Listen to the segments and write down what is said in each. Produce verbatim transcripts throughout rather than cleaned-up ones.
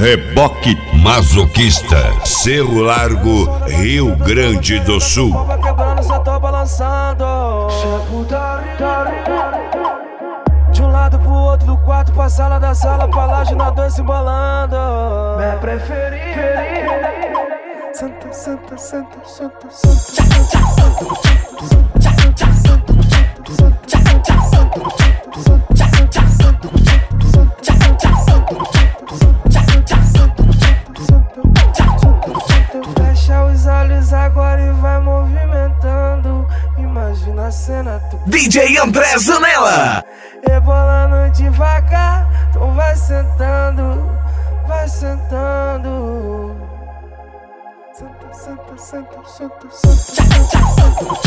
Reboque Masoquista, Cerro Largo, Rio Grande do Sul. Vai quebrando, só tô balançando. De um lado pro outro, do quarto pra sala, da sala pra laje, nós dois se embolando. Minha preferida. Santa, santa, santa, santa, santa. Fecha os olhos agora e vai movimentando. Imagina a cena. D J André Zanella. Rebolando devagar, então vai sentando, vai sentando. Senta, senta, senta, senta, senta.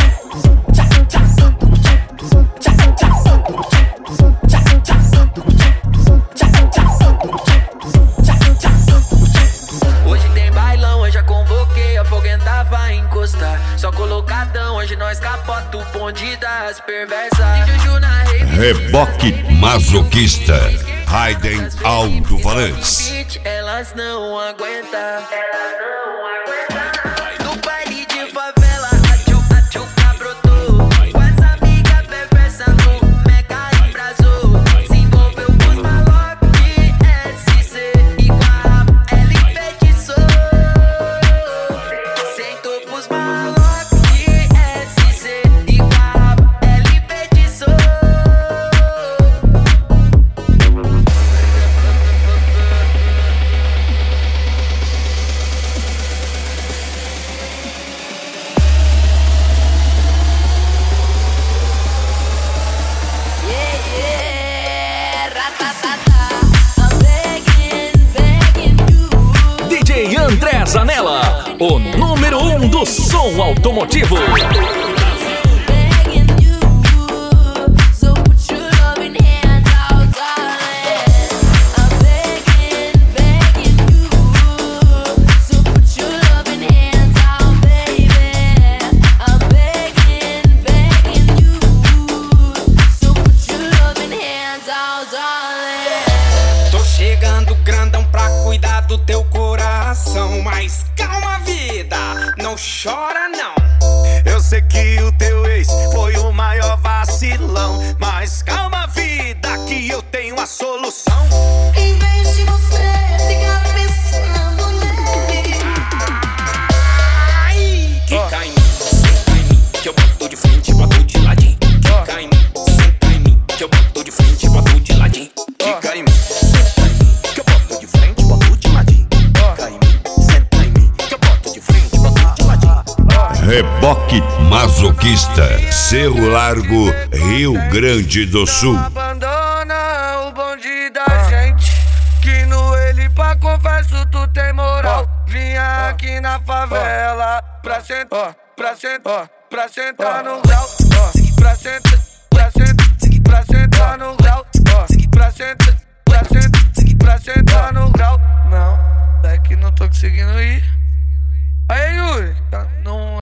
Hoje tem bailão, hoje já convoquei, a foguenta vai encostar. Só colocadão, hoje nós capota o bonde das perversas. Reboque Masoquista, Raiden Aldo Valens. Elas não aguentam. Elas não aguentam. No baile de favela, a tchuca, a tchuca brotou. Com essa amiga perversa no mega embrasou. Se envolveu com os malocos de S C. E com a rapa ela enfeitiçou. Sentou pros malocos de S C. E com a rapa ela enfeitiçou. D J André Zanella, o número um do som automotivo. Tô chegando grandão pra cuidar do teu coração. Mas calma, vida, não chora não. Eu sei que o teu ex foi o maior vacilão. Mas calma, vida, que eu tenho a solução. Em vez de você ficar pensando nele, Ai, quica em mim, senta em mim, que eu boto de frente e boto de ladinho. Quica em mim, senta em mim, que eu boto de frente e boto de ladinho. Quica em mim, senta em mim, que eu boto de frente e boto de ladinho. Quica em mim, senta em mim, que eu boto de frente e boto de ladinho. Reboque Masoquista, Cerro Largo, Rio Grande do Sul. Abandona o bonde da gente, que no ele pra confesso tu tem moral. Vinha aqui na favela pra sentar, pra sentar, pra sentar no grau.